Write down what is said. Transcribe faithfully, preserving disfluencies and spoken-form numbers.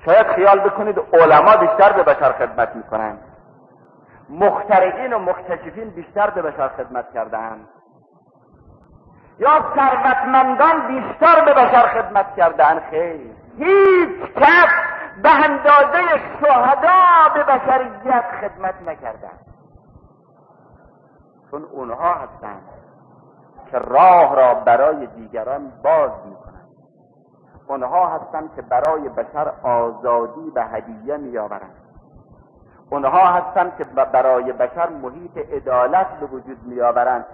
شاید خیال بکنید علما بیشتر به بشر خدمت میکنند، مخترعین و مکتشفین بیشتر به بشر خدمت کردند، یا ثروتمندان بیشتر به بشر خدمت کردند. خیر، هیچ کس به اندازه شهدا به بشریت خدمت نکردند، چون اونها هستند که راه را برای دیگران باز میکنند، اونها هستند که برای بشر آزادی و هدیه میآورند، اونها هستند که برای بشر محیط عدالت به وجود میآورند.